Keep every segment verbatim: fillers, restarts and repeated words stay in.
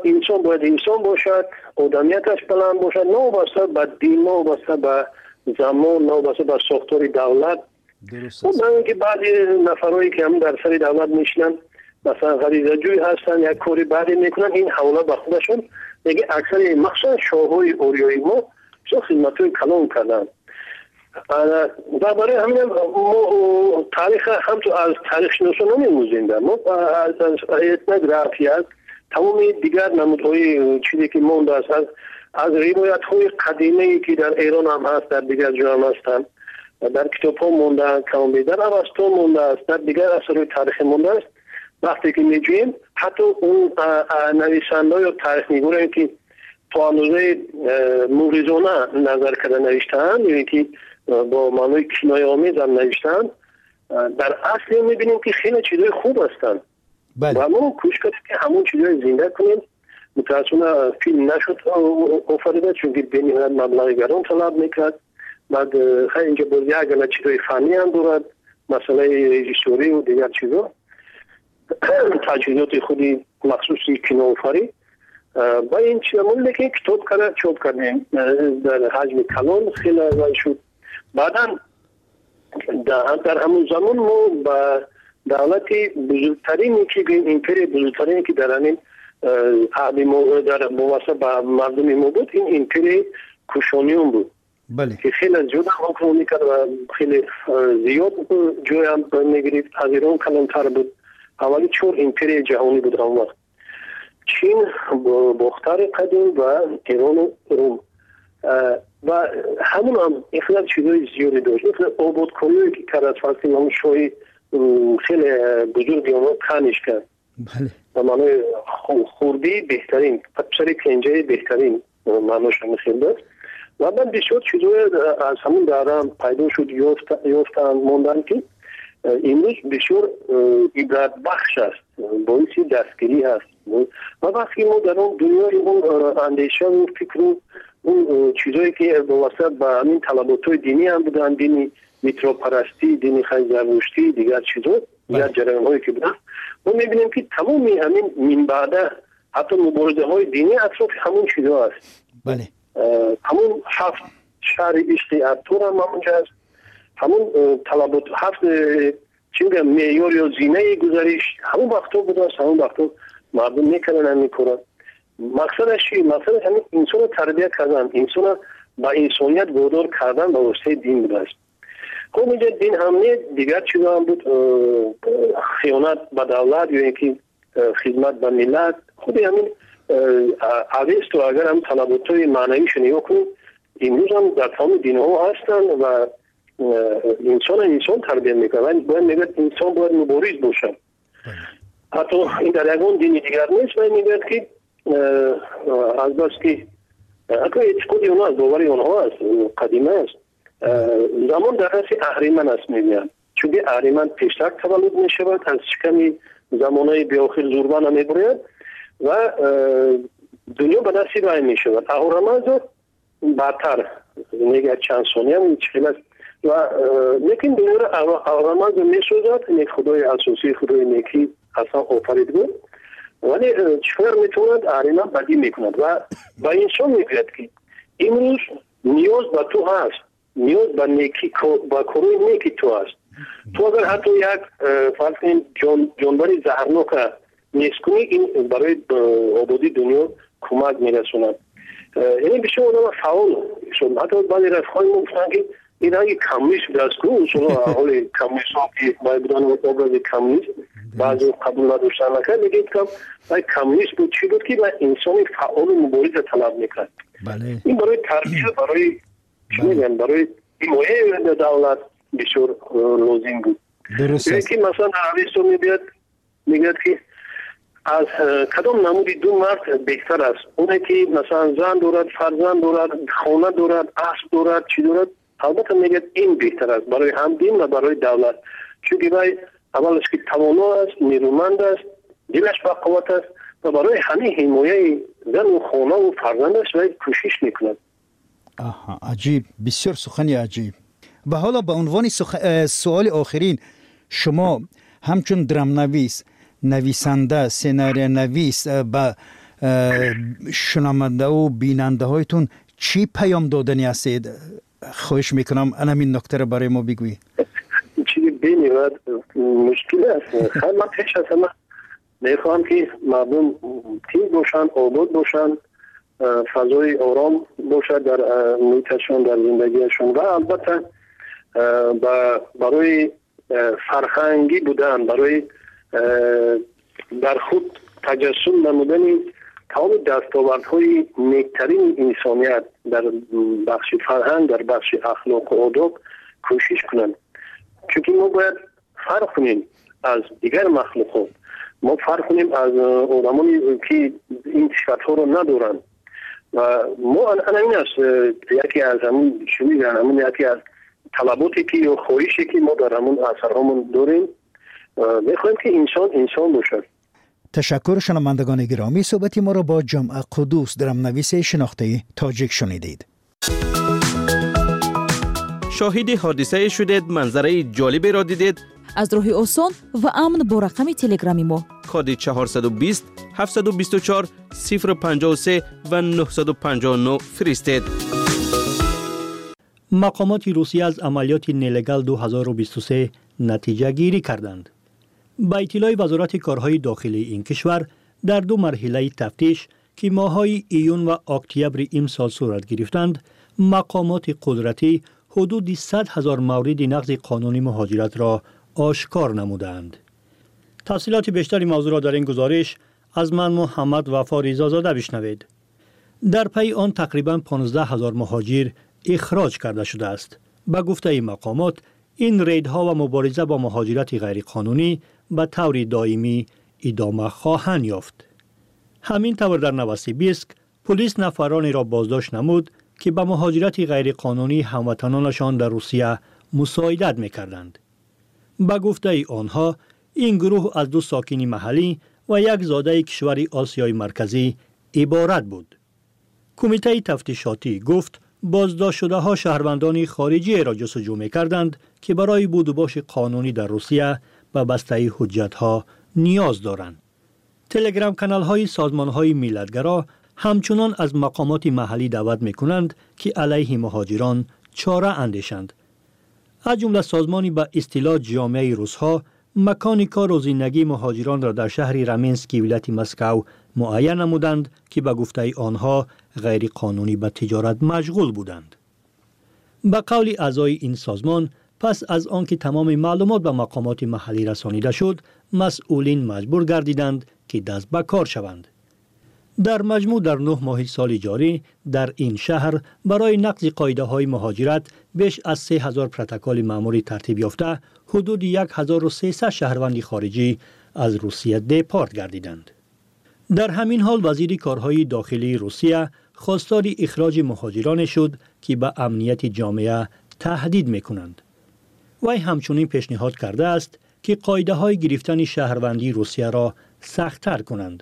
انسان باید انسان باشد، آدمیتش بلند باشد، نه وابسته به دین، نه وابسته به زمان، نه وابسته به ساختار دولت. درست است. من که بعضی نفرایی که هم در سر دولت میشنن مثلا غریزه جوی هستن، یک کاری بعدی میکنن، این حواله به خودشون دیگه اکثر مخصوصا شاههای اوریایی ما چه خدمتوی کلان کردن. درباره همین ما تاریخ هم تو از تاریخ شناسان نمیموزیم. ما از etnografia تمام دیگر نمودهای چیزی که مونده است از از روایت های قدیمی که در ایران هم هست، در دیگر جا هم هستند، در کتاب ها مونده، کامبی در اوستا مونده است، در دیگر اثرهای تاریخی مونده است. وقتی که میجویم حتی اون نویسنده یا تاریخ نگارانی که تا اندازه موریزانه نظر کرده نوشته‌اند، یعنی که با معنای کنایه آمیز هم نوشته‌اند، در اصل میبینیم که خیلی چیزای خوب هستند. بله. و ما کوشش کردیم که همون چیزای زنده کنیم. متاسفانه فیلم نشد آفریده چون که بین مبلغ گران طلب میکرد. بعد خیلی اینجا باز یک گله چیزای فنی هم دارد، مسئله رژیسوری و دیگر چیزا، تجهیزات خودی مخصوصی کینوآفرینی و این چیزا مونده که کتاب کرده چاپ کردیم در حجم کلان خیلی ارائه شد. بعدا در همون زمان ما با دولتی بزرگترین که ایمپری بزرگترین که در همین عهد ما در مواسط با مردم ما بود، این ایمپری کوشانیون بود. بله. که خیلی زیاد حکم میکرد و خیلی زیاد جای هم میگرفت. از ایران کلانتر بود. اولی چور ایمپری جهانی بود اون وقت. چین، باختر قدیم و ایران و روم و همون هم اخلاق چیزای زیادی داشت. اخلاق آبادکاریایی که کرد فرقی همون شوی خیلی بزرگی اونها کنش کرد. بله. و معنی خوردی بهترین، پسر کنجه بهترین معناش هم خیلی داشت. و من بسیار چیزای از همون دارم پیدا شد یافتن موندن که امروز بسیار عبرت بخش است، باعث دستگیری هست. و وقتی ما در اون دنیای اون اندیشه و فکر و اون چیزایی که واسه با همین طلبات دینی هم بودن، دینی میتروپرستی، دینی خیلی زرتشتی، دیگر چیزا، دیگر جریان هایی که بودن، ما میبینیم که تمامی همین من بعده حتی مبارزه های دینی اطراف همون چیزا هست. بله. همون هفت شهر عشق ارطغرل هم همونجا هست. همون طلبات هفت چی میگم معیار یا زینه گذریش همون وقتا بوده است. همون وقتا مردم میکنن هم میکنن. مقصدش چی؟ مقصدش همین انسان تربیت کردن، انسان با انسانیت وادار کردن به واسطه دین بوده است. خب اینجا دین هم نه، دیگر چیزا هم بود، خیانت به دولت یا اینکه خدمت به ملت. خود همین اویست و اگر هم طلباتای معنیش نگاه کنیم امروز هم در تمام دین ها هستن و انسان انسان تربیت میکنن. باید میگه انسان باید مبارز باشه. حتی این در یکون دینی دیگر نیست و میگه که از بس که اگر اعتقادی اونها از باوری اونها است، قدیمه است، زمان در دست اهریمن است میگن، چون که اهریمن پیشتر تولد میشود، از شکمی زمانهای بیاخر زوربان هم میبرید و دنیا به دستی رای میشود. اهورامزد بعدتر میگه چند ثانیه هم چیز است و لیکن دنیا را اهورامزد میسازد، یک خدای اساسی، خدای نیکی اصلا آفریدگار، ولی چطور میتوند اهریمن بدی میکند و با انسان میگوید که امروز نیاز به تو هست، نیاز به نیکی، با کارهای نیکی تو هست. تو اگر حتی یک فرض کنید جان جانوری زهرناک نیست کنی، این برای آبادی دنیا کمک میرسوند. یعنی بسیار آدم فعال شد. حتی بعضی رفقای ما گفتن که این اگه کمونیست دست کنه، اصلا حال کمونیست ها که باید بودن ابراز کمونیست بعضی قبول نداشتن نکرد، میگه که باید کمونیست بود چی بود که باید انسانی فعال و مبارز طلب میکرد. این برای تربیت، برای چی میگن، برای حمایت دولت بسیار لازم بود. درست است. که مثلا عربستان میبید میگه که از کدام نمودی دو مرد بهتر است؟ اونه که مثلا زن دارد، فرزند دارد، خانه دارد، اسب دارد، چی دارد؟ البته میگه این بهتر است برای هم دین و برای دولت، چون که باید اولش که توانا است، نیرومند است، دلش با قوت است و برای همه حمایت زن و خانه و فرزندش باید کوشش میکند. آها، عجیب، بسیار سخنی عجیب. و حالا به عنوان سخ... سوال آخرین، شما همچون درام نویس، نویسنده، سناریو نویس، با شنونده و بیننده هایتون چی پیام دادنی هستید؟ خواهش میکنم همین نکته رو برای ما بگویی. چیزی بینید مشکل است. خیلی من پیش از همه میخوام که مردم تیز باشن، آباد باشن، فضای آرام باشد در محیطشون، در زندگیشون و البته برای فرهنگی بودن، برای در خود تجسم نمودن تمام دستاوردهای نیکترین انسانیت در بخش فرهنگ، در بخش اخلاق و آداب کوشش کنند. چون ما باید فرق کنیم از دیگر مخلوقات، ما فرق کنیم از آدمانی که این صفت‌ها رو ندارن و ما این است یکی از همون شوی همون یکی از طلباتی که یا خواهشی که ما در همون اثرهامون داریم، میخوایم که انسان انسان باشه. تشکر شنوندگان گرامی، صحبتی ما را با جمع قدوس درامنویس شناخته تاجیک شنیدید. شاهد حادثه شدید، منظره جالبی را دیدید؟ از راه آسان و امن با رقم تلگرامی ما کد چهارصد و بیست هفتصد و بیست و چهار صفر پنجاه و سه و نهصد و پنجاه و نه فرستید. مقامات روسیه از عملیات نلگال دو هزار و بیست و سه نتیجه گیری کردند. با اطلاع وزارت کارهای داخلی این کشور، در دو مرحله تفتیش که ماه‌های ایون و اکتبر امسال صورت گرفتند، مقامات قدرتی حدود صد هزار مورد نقض قانون مهاجرت را آشکار نمودند. تفصیلات بیشتری موضوع را در این گزارش از من محمد وفا رضازاده بشنوید. در پی آن تقریباً پانزده هزار مهاجر اخراج کرده شده است. به گفته مقامات، این ریدها و مبارزه با مهاجرت غیرقانونی به طور دائمی ادامه خواهند یافت. همین طور در نوسیبیسک پلیس نفرانی را بازداشت نمود که به مهاجرت غیرقانونی هموطنانشان در روسیه مساعدت می‌کردند. به گفته آنها، این گروه از دو ساکن محلی و یک زاده کشور آسیای مرکزی عبارت بود. کمیته تفتیشاتی گفت بازداشت شده ها شهروندان خارجی را جستجو می‌کردند که برای بود و باش قانونی در روسیه به بسته حجت ها نیاز دارند. تلگرام کانال های سازمان های ملتگرا همچنان از مقامات محلی دعوت می‌کنند که علیه مهاجران چاره اندیشند. از جمله سازمانی به اصطلاح جامعه روس‌ها مکان کار و زندگی مهاجران را در شهر رامینسکی ولایت مسکو معین نمودند که به گفته آنها غیر قانونی به تجارت مشغول بودند. به قول اعضای این سازمان، پس از آنکه تمام معلومات به مقامات محلی رسانیده شد، مسئولین مجبور گردیدند که دست به کار شوند. در مجموع در نه ماه سال جاری در این شهر برای نقض قاعده های مهاجرت بیش از سه هزار پروتکل مأموری ترتیب یافته، حدود یک هزار و سیصد شهروند خارجی از روسیه دپارت گردیدند. در همین حال وزیر کارهای داخلی روسیه خواستار اخراج مهاجران شد که به امنیت جامعه تهدید می‌کنند. وی همچنین پیشنهاد کرده است که قاعده های گرفتن شهروندی روسیه را سخت‌تر کنند.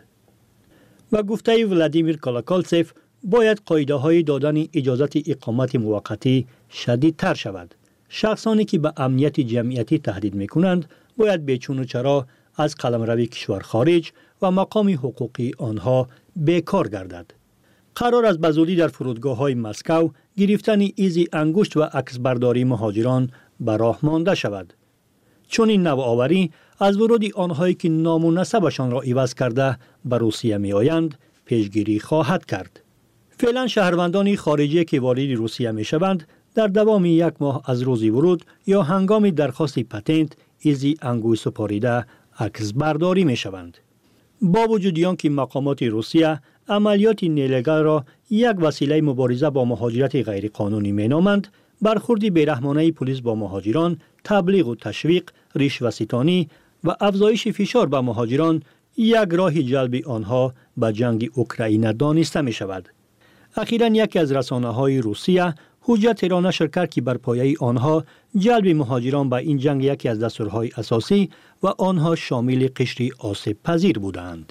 و گفته ولادیمیر کالاکالتسف باید قاعده های دادن اجازت اقامت موقتی شدیدتر شود. شخصانی که به امنیت جمعیتی تهدید می‌کنند باید بیچون و چرا از قلمرو کشور خارج و مقام حقوقی آنها بیکار گردد. قرار است بزودی در فرودگاه‌های مسکو گرفتن ایز انگشت و عکسبرداری مهاجران به راه مانده شود. چون این نوآوری از ورود آنهایی که نام و نسبشان را عوض کرده به روسیه می آیند پیشگیری خواهد کرد. فعلا شهروندان خارجی که وارد روسیه می شوند در دوام یک ماه از روز ورود یا هنگام درخواست پتنت ایزی انگشت سپاریده عکس برداری می شوند. با وجود آنکه مقامات روسیه عملیات نلگال را یک وسیله مبارزه با مهاجرت غیرقانونی می نامند، برخورد بیرحمانه پلیس با مهاجران، تبلیغ و تشویق، رشوه‌ستانی و افزایش فشار به مهاجران یک راه جلب آنها به جنگ اوکراین دانسته می شود. اخیراً یکی از رسانه‌های روسیه حجت را نشر کرد که بر پایه آنها جلب مهاجران به این جنگ یکی از دستورهای اساسی و آنها شامل قشر آسیب پذیر بودند.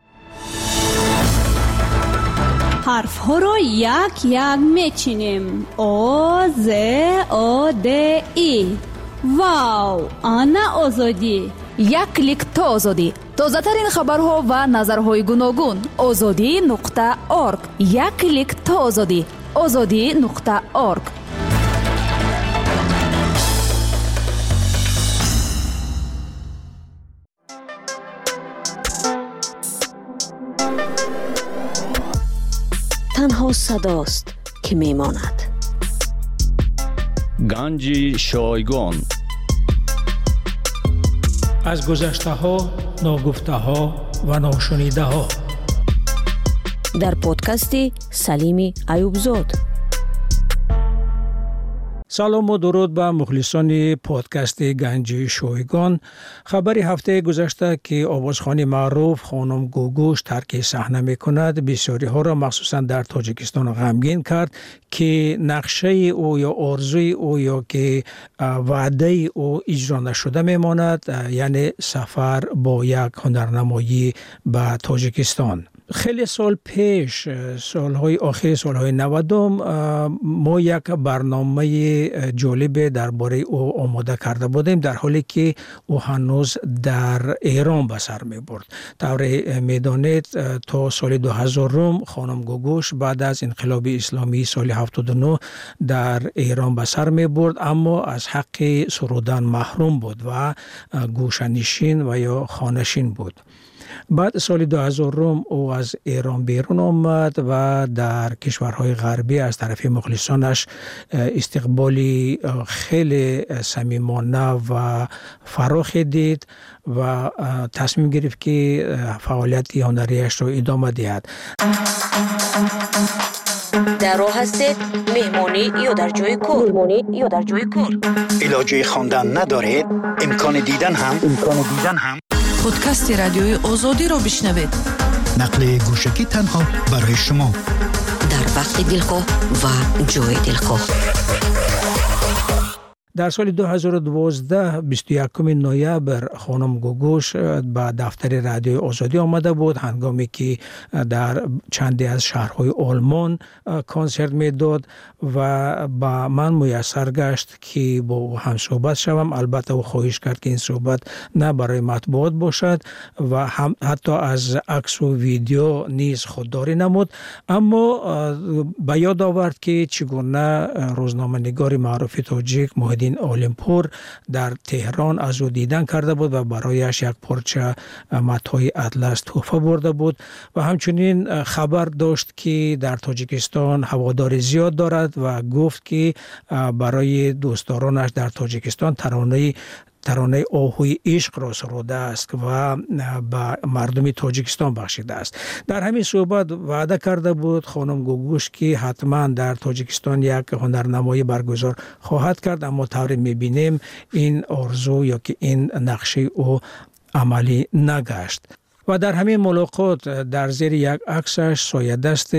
حرف ها را یک یک میچینیم. آ ز آ د ای. واو، آنا آزادی، як клик то озодӣ. тозатарин хабарҳо ва назарҳои гуногун. озодӣ нуқта орг. як клик то озодӣ. озодӣ нуқта орг. تنها صداست که میماند. گنج شایگان. از گذشته ها، ناگفته ها و ناشنیده ها. در پادکست سلیم ایوبزاد. سلام و درود به مخلصان پادکست گنج شایگان. خبری هفته گذشته که آوازخوان معروف خانم گوگوش ترک صحنه میکند بسیاری ها را مخصوصا در تاجیکستان غمگین کرد که نقشه او یا آرزوی او یا که وعده او اجرا نشده میماند، یعنی سفر با یک هنرنمایی به تاجیکستان. خیلی سال پیش، سالهای آخر سالهای نودم، ما یک برنامه جالب درباره او آماده کرده بودیم، در حالی که او هنوز در ایران به سر می برد. طور میدانید تا سال دو هزار خانم گوگوش بعد از انقلاب اسلامی سال هفتاد و نه در ایران به سر می برد، اما از حق سرودن محروم بود و گوشه‌نشین و یا خانه‌نشین بود. بعد سال دو هزار او از ایران بیرون آمد و در کشورهای غربی از طرف مخلصانش استقبالی خیلی صمیمانه و فراخی دید و تصمیم گرفت که فعالیت هنریش را ادامه دهد. در راه هستید مهمانی یا در جای کار؟ مهمانی یا در جای کار؟ علاجه خواندن ندارید؟ امکان دیدن هم؟ امکان دیدن هم؟ پادکست رادیوی آزادی را بشنوید. نقل گوشکی تنها برای شما در وقت دلخواه و جای دلخواه. در سال دو هزار و دوازده بیست و یکم نوامبر خانم گوگوش به دفتر رادیوی آزادی آمده بود، هنگامی که در چندی از شهرهای آلمان کنسرت میداد و با من میسر گشت که با او هم صحبت شوم. البته او خواهش کرد که این صحبت نه برای مطبوعات باشد و هم حتی از عکس و ویدیو نیز خودداری نمود، اما به یاد آورد که چگونه روزنامه‌نگار معروف تاجیک محیدین اولمپور در تهران از او دیدن کرده بود و برایش یک پارچه متاع اطلس تحفه برده بود و همچنین خبر داشت که در تاجیکستان هوادار زیاد دارد و گفت که برای دوستدارانش در تاجیکستان ترانه ترانه آهوی عشق را سروده است و به مردم تاجیکستان بخشیده است. در همین صحبت وعده کرده بود خانم گوگوش که حتما در تاجیکستان یک هنرنمایی برگزار خواهد کرد، اما طوری میبینیم این آرزو یا که این نقشه او عملی نگشت. و در همین ملاقات در زیر یک عکسش سایه دست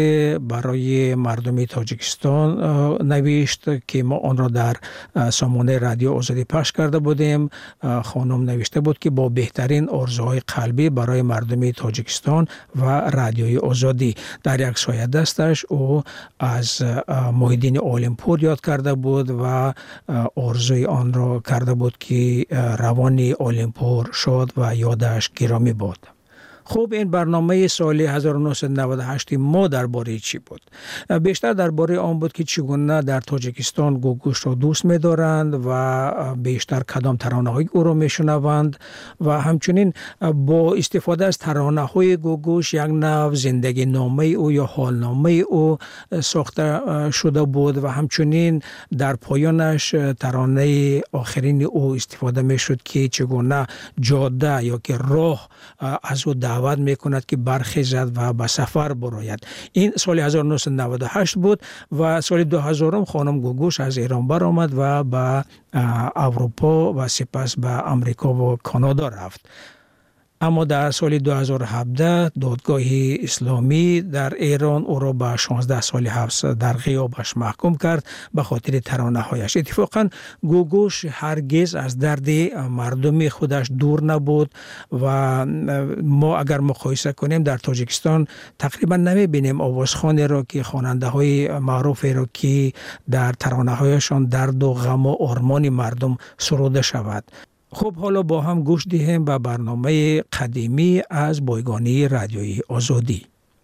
برای مردم تاجیکستان نوشت که ما آن را در سامانه رادیو آزادی پخش کرده بودیم. خانم نوشته بود که با بهترین آرزوهای قلبی برای مردم تاجیکستان و رادیوی آزادی. در یک سایه دستش او از محیدین اولمپور یاد کرده بود و آرزوی آن را کرده بود که روان اولمپور شاد و یادش گرامی بود. خوب، این برنامه سال هزار و نهصد و نود و هشت ما درباره چی بود؟ بیشتر درباره آن بود که چگونه در تاجیکستان گوگوش را دوست می‌دارند و بیشتر کدام ترانه‌های او را می‌شنوند و همچنین با استفاده از ترانه‌های گوگوش یک نوع زندگی نامه او یا حالنامه او ساخته شده بود و همچنین در پایانش ترانه آخرین او استفاده می‌شد که چگونه جاده یا که راه از او دعوت میکند که برخیزد و به سفر براید. این سال هزار و نهصد و نود و هشت بود و سال دو هزار خانم گوگوش از ایران برآمد و به اروپا و سپس به امریکا و کانادا رفت. اما در سال دو هزار و هفده دادگاه اسلامی در ایران او را به شانزده سال حبس در غیابش محکوم کرد به خاطر ترانه‌هایش. اتفاقا گوگوش هرگز از درد مردم خودش دور نبود و ما اگر مقایسه کنیم در تاجیکستان تقریبا نمی‌بینیم آوازخوانی را که خواننده‌های معروفی را که در ترانه‌هایشان درد و غم و آرمان مردم سروده شود. خب حالا با هم گوش دهیم به برنامه قدیمی از بایگانی رادیوی آزادی.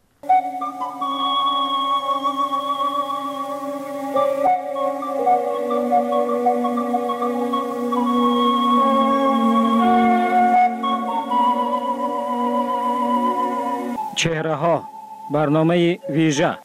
چهره ها، برنامه ویژه.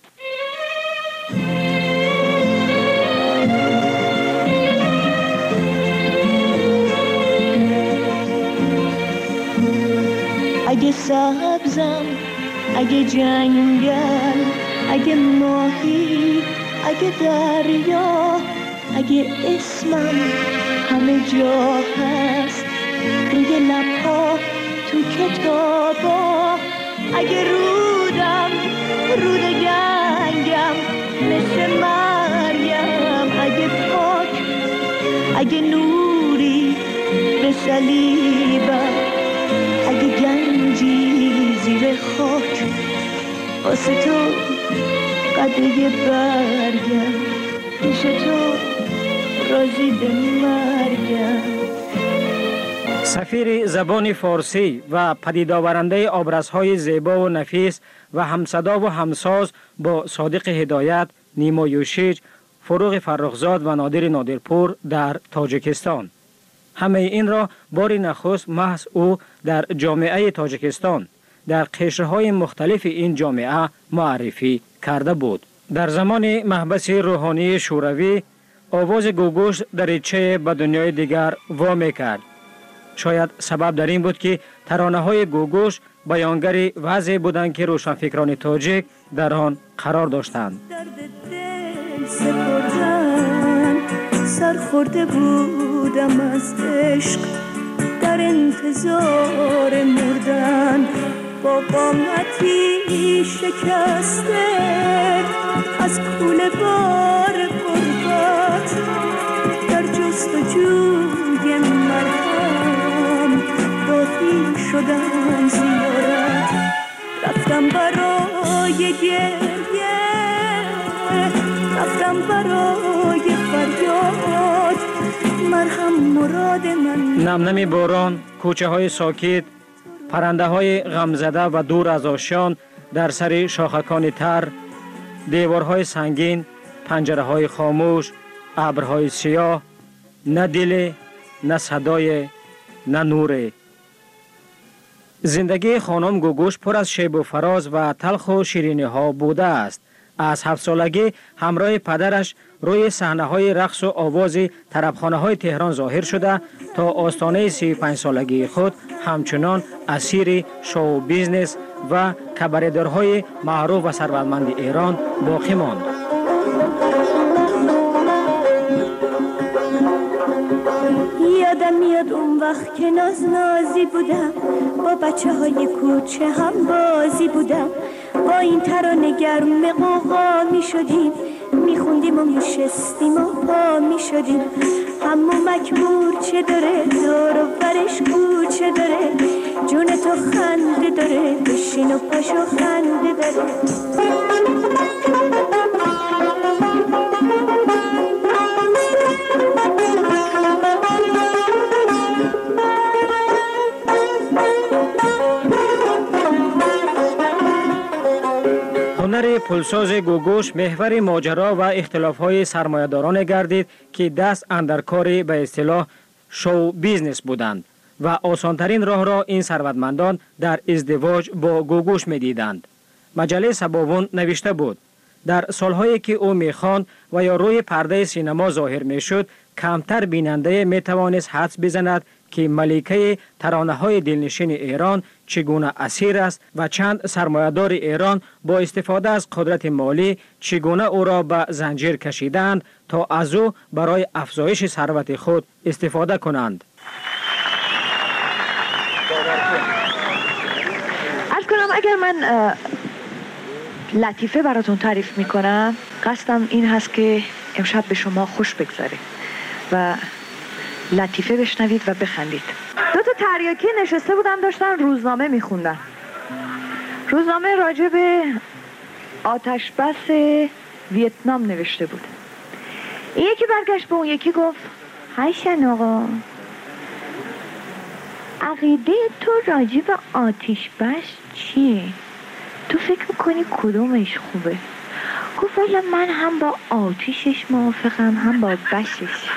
اگه سبزم، اگه جنگل، اگه ماهی، اگه دریا، اگه اسمم همه جا هست، روی لبها، تو کتابا، اگه رودم، رود گنگم مثل مریم، اگه پاک، اگه نوری به صلیبم، اگه گنجی زیر خاک، واسه تو قده برگم، پیش تو راضی به مرگم. سفیر زبان فارسی و پدید آورنده آبرزهای زیبا و نفیس و همصدا و همساز با صادق هدایت، نیما یوشیج، فروغ فرخزاد و نادر نادرپور در تاجیکستان. همه این را بار نخست محض او در جامعه تاجیکستان در قشرهای مختلف این جامعه معرفی کرده بود. در زمان محبس روحانی شوروی آواز گوگوش دریچه به دنیای دیگر وامی کرد. شاید سبب در این بود که ترانه‌های گوگوش بیانگر وضعی بودند که روشنفکران تاجیک در آن قرار داشتند. سرخورده بودم از عشق، در انتظار مردن، با قامتی شکسته از کوله بار غربت، در جستجوی مرهم راهی شدم زیارت، رفتم برای گریه، رفتم برای فریاد، مرهم مراد من. نمنمی باران، کوچه های ساکت، پرنده های غمزده و دور از آشیان در سر شاخکان تر، دیوارهای سنگین، پنجره های خاموش، ابرهای سیاه، نه دل، نه صدای، نه نور. زندگی خانم گوگوش پر از شیب و فراز و تلخ و شیرینی ها بوده است. از هفت سالگی همراه پدرش روی صحنه های رقص و آواز طربخانه های تهران ظاهر شده تا آستانه سی و پنج سالگی خود همچنان اسیر شو بیزنس و کباردارهای معروف و ثروتمند ایران باقی ماند. یادم میاد اون وقت که ناز نازی بودم، با بچه های کوچه هم بازی بودم، با این ترانه گرم قوقا می شدیم، می خوندیم و می شستیم و پا می شدیم. همو مکبور چه داره، دور و برش کوچه داره، جون تو خنده داره، بشین و پاشو خنده داره. هنر پلساز گوگوش محور ماجرا و اختلاف‌های سرمایه‌داران گردید که دست اندر کار به اصطلاح شو بیزنس بودند و آسانترین راه را این ثروتمندان در ازدواج با گوگوش می‌دیدند. مجله سباوون نوشته بود: در سالهایی که او می‌خواند و یا روی پرده سینما ظاهر می‌شد، کمتر بیننده می‌توانست حدس بزند که ملکه ترانه‌های دلنشین ایران چگونه اسیر است و چند سرمایه‌دار ایران با استفاده از قدرت مالی چگونه او را به زنجیر کشیدند تا از او برای افزایش ثروت خود استفاده کنند. عرض کنم اگر من لطیفه براتون تعریف میکنم، قصدم این هست که امشب به شما خوش بگذاره و لطیفه بشنوید و بخندید. دو تا تریاکی نشسته بودن داشتن روزنامه میخوندن. روزنامه راجع به آتش بس ویتنام نوشته بود. این یکی برگشت به اون یکی گفت: هیشن آقا، عقیده تو راجع به آتش بس چیه؟ تو فکر میکنی کدومش خوبه؟ گفت والا من هم با آتشش موافقم هم با بشش.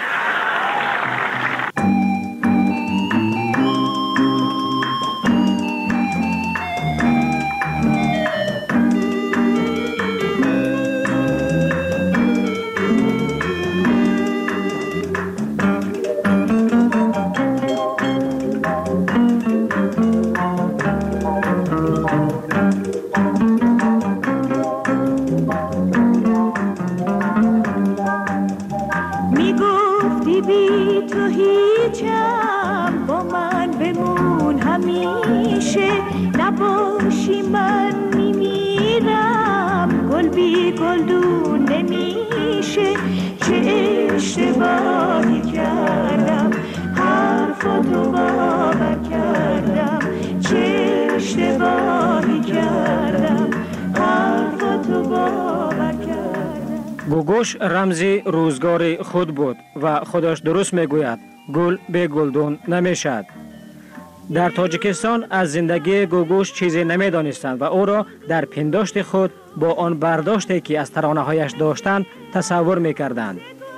گوگوش رمز روزگار خود بود و خودش درست میگوید گل به گلدون نمیشد. در تاجیکستان از زندگی گوگوش چیزی نمیدانستند و او را در پنداشت خود با آن برداشتی که از ترانه هایش داشتند تصور میکردند.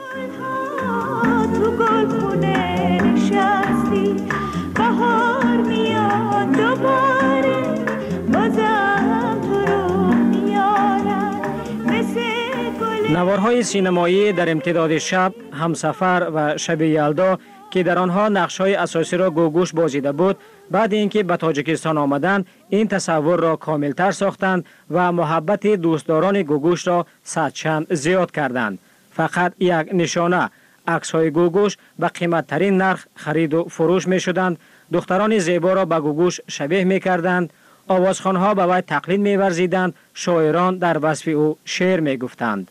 تو گل خونه نشستی بهار میاد دوباره بازم تو رو میارم مثل گل. نوارهای سینمایی در امتداد شب، همسفر و شب یلدا که در آنها نقش‌های اساسی را گوگوش بازیده بود، بعد اینکه به تاجیکستان آمدند این تصور را کاملتر ساختند و محبت دوستداران گوگوش را صدچند زیاد کردند. فقط یک نشانه، عکس‌های گوگوش به قیمت‌ترین نرخ خرید و فروش می‌شدند. دختران زیبا را به گوگوش شبیه می‌کردند، آوازخوان‌ها به وی تقلید می‌ورزیدند، شاعران در وصف او شعر می‌گفتند.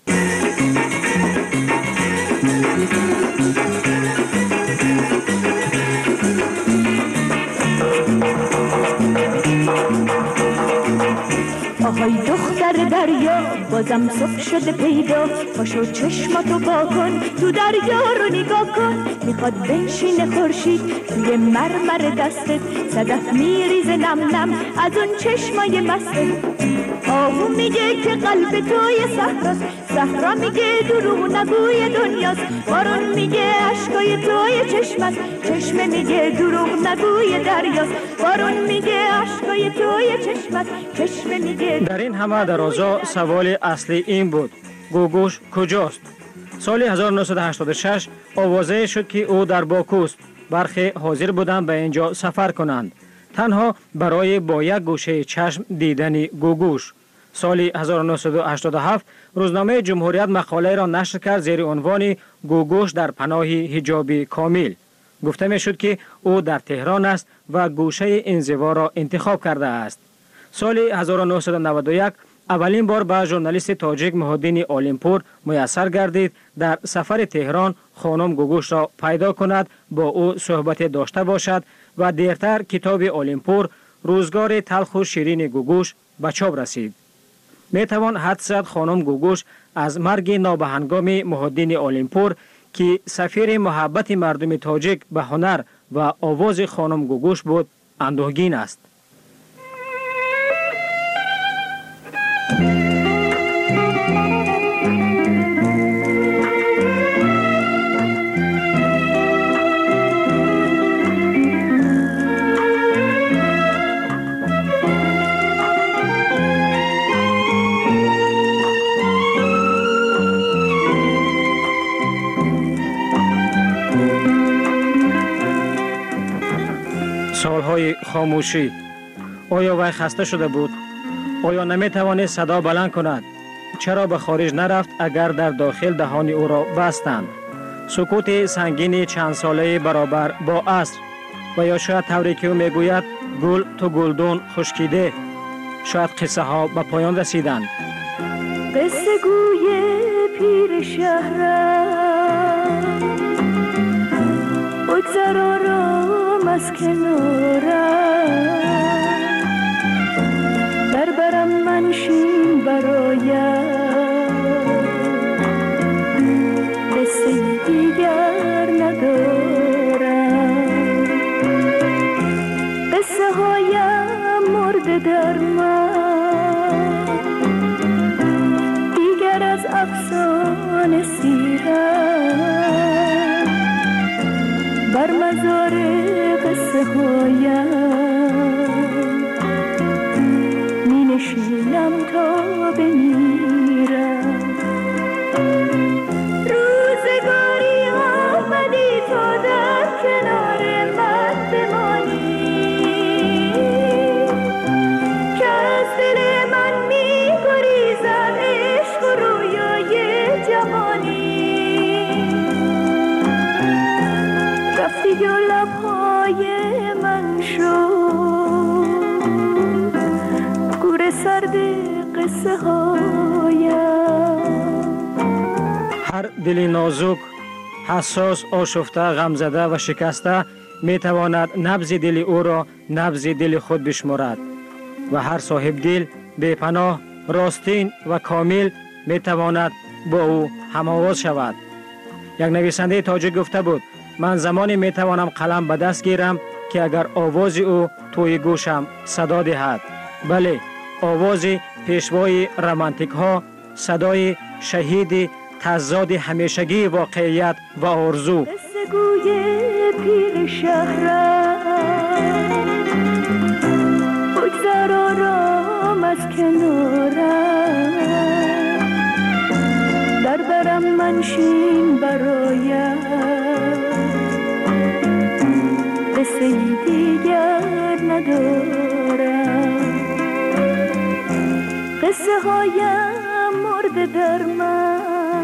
آهای دختر دریا بازم صبح شده پیدا، پاشو چشماتو با کن تو دریا رو نگاه کن. میخواد بنشینه خورشید توی مرمر دستت، صدف میریزه نم نم از اون چشمای مستت. آهو میگه که قلب توی صحراست، صحرا میگه دروغ نگوی دنیاست. بارون میگه اشکای توی چشمت، چشمه میگه دروغ نگوی دریاست. بارون میگه اشکای توی چشمت، چشمه میگه. در این همه درازا سوال اصلی این بود: گوگوش کجاست؟ سال هزار و نهصد و هشتاد و شش آوازه شد که او در باکوست. برخی حاضر بودند به اینجا سفر کنند، تنها برای با یک گوشه چشم دیدن گوگوش. سال هزار و نهصد و هشتاد و هفت روزنامه جمهوریت مقاله را نشر کرد زیر عنوان گوگوش در پناه حجاب کامل. گفته می شد که او در تهران است و گوشه انزوا را انتخاب کرده است. سال هزار و نهصد و نود و یک اولین بار به ژورنالیست تاجیک محی‌الدین عالمپور میسر گردید در سفر تهران خانم گوگوش را پیدا کند، با او صحبت داشته باشد و دیرتر کتاب عالمپور روزگار تلخ و شیرین گوگوش به چاپ رسید. می توان حدس زد خانم گوگوش از مرگ نابهنگام محی‌الدین عالمپور که سفیر محبت مردم تاجیک به هنر و آواز خانم گوگوش بود اندوهگین است. سالهای خاموشی. آیا وی خسته شده بود؟ آیا نمی توانست صدا بلند کند؟ چرا به خارج نرفت اگر در داخل دهان او را بستند؟ سکوت سنگین چند ساله برابر با عصر، و یا شاید طوری که او میگوید گل تو گلدون خشکیده. شاید قصه ها به پایان رسیدند. قصه گوی پیر شهرم بگذر آرام از کنارم، در برم منشین برایم قصه دیگر ندارم. چند بر مزار قصه هایم می نشینم تا بمیرم. روزگاری آمدی تا در کنار من بمانی که از دل من می گریزد عشق و رویای جوانی. رفتی و لبهای من شد گور سرد قصه هایم. هر دل نازک، حساس، آشفته، غمزده و شکسته می تواند نبض دل او را نبض دل خود بشمارد و هر صاحب دل بی پناه، راستین و کامل می تواند با او هم‌آواز شود. یک نویسنده تاجیک گفته بود من زمانی می توانم قلم به دست گیرم که اگر آواز او توی گوشم صدا دهد. بله، آواز پیشوای رمانتیک ها، صدای شهید تضاد همیشگی واقعیت و آرزو. گوی پیر شهرم بگذر آرام از کنارم در برم منشین برایم قصه ای دیگر ندارم. قصه هایم مرده در من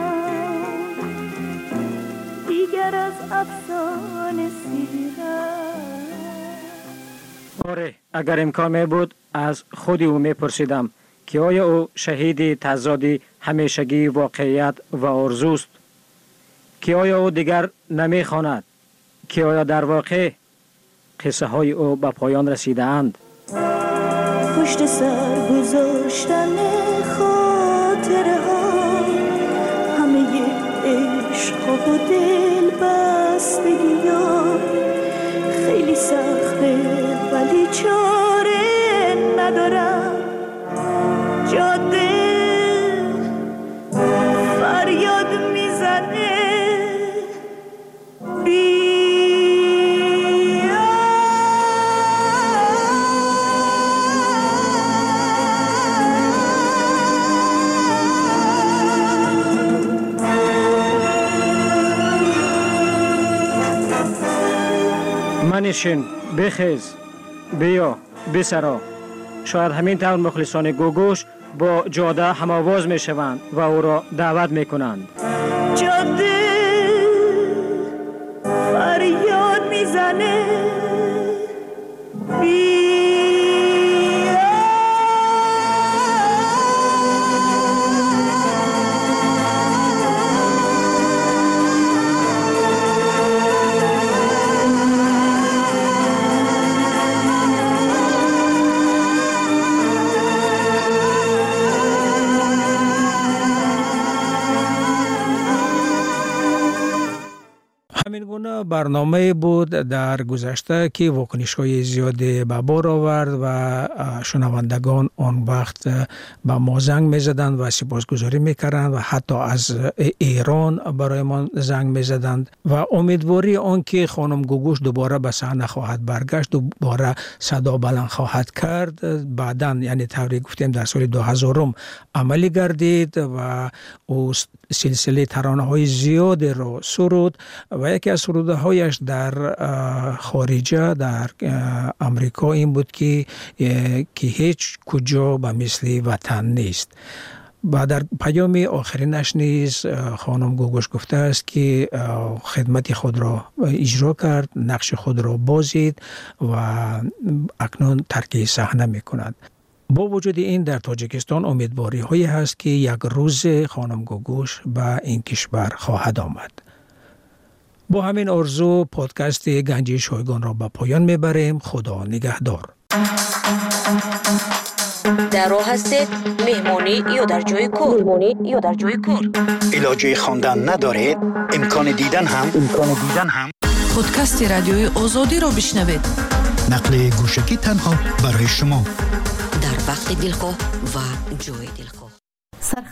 دیگر از افسانه سیرم. آره، اگر امکان می بود از خودی او می پرسیدم که آیا او شهید تضاد همیشگی واقعیت و آرزوست؟ که آیا او دیگر نمی خواند؟ که آیا در واقع قصه های او به پایان رسیده اند؟ پشت سر گذاشتن خاطره ها همه عشق و دل بستگی ها خیلی سخته ولی چاره ندارم. جاده فریاد میزنه منشین، بخیز، بیا، بسرا. شاید همین طور مخلصان گوگوش با جاده هم‌آواز می شوند و او را دعوت می کنند. جاده فریاد می زنه برنامه بود در گذشته که واکنش‌های زیادی به بار آورد و شنوندگان آن وقت به ما زنگ می‌زدند و سپاسگزاری می‌کردند و حتی از ایران برای ما زنگ می‌زدند و امیدواری آن که خانم گوگوش دوباره به صحنه خواهد برگشت، دوباره صدا بلند خواهد کرد. بعداً یعنی طوری گفتیم در سال دو هزار عملی گردید و او سلسله ترانه‌های زیادی را سرود و یکی از سرودهایش در خارجه در امریکا این بود که که هیچ کجا به مثل وطن نیست. و در پیام آخرینش نیز خانم گوگوش گفته است که خدمت خود را اجرا کرد، نقش خود را بازید و اکنون ترک صحنه می کند. با وجود این در تاجیکستان امیدواری هایی هست که یک روز خانم گوگوش به این کشور خواهد آمد. با همین آرزو پادکست گنجی شایگان را به پایان میبریم. خدا نگهدار. در راه هستید مهمانی یا در جای کار مهمانی یا در جای کار علاجه خواندن ندارید؟ امکان دیدن هم امکان دیدن هم پادکست رادیوی آزادی را بشنوید. نقل گوشکی تنها برای شما در وقت دلخواه و جای دلخواه.